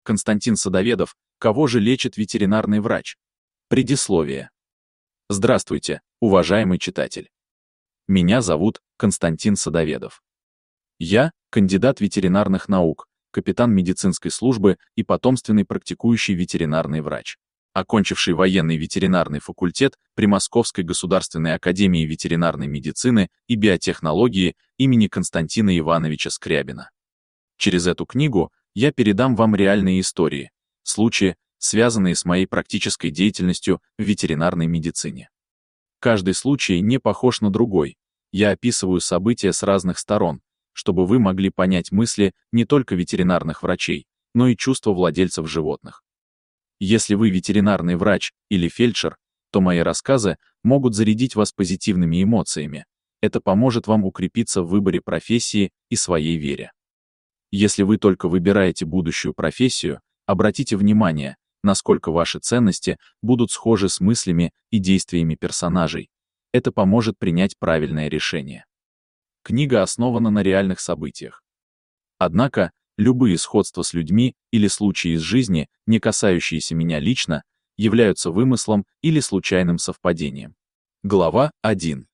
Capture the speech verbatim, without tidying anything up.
Константин Садоведов. Кого же лечит ветеринарный врач? Предисловие. Здравствуйте, уважаемый читатель. Меня зовут Константин Садоведов. Я – кандидат ветеринарных наук, капитан медицинской службы и потомственный практикующий ветеринарный врач, окончивший военный ветеринарный факультет при Московской государственной академии ветеринарной медицины и биотехнологии имени Константина Ивановича Скрябина. Через эту книгу я передам вам реальные истории, случаи, связанные с моей практической деятельностью в ветеринарной медицине. Каждый случай не похож на другой. Я описываю события с разных сторон, чтобы вы могли понять мысли не только ветеринарных врачей, но и чувства владельцев животных. Если вы ветеринарный врач или фельдшер, то мои рассказы могут зарядить вас позитивными эмоциями. Это поможет вам укрепиться в выборе профессии и своей вере. Если вы только выбираете будущую профессию, обратите внимание, насколько ваши ценности будут схожи с мыслями и действиями персонажей. Это поможет принять правильное решение. Книга основана на реальных событиях. Однако, любые сходства с людьми или случаи из жизни, не касающиеся меня лично, являются вымыслом или случайным совпадением. Глава один.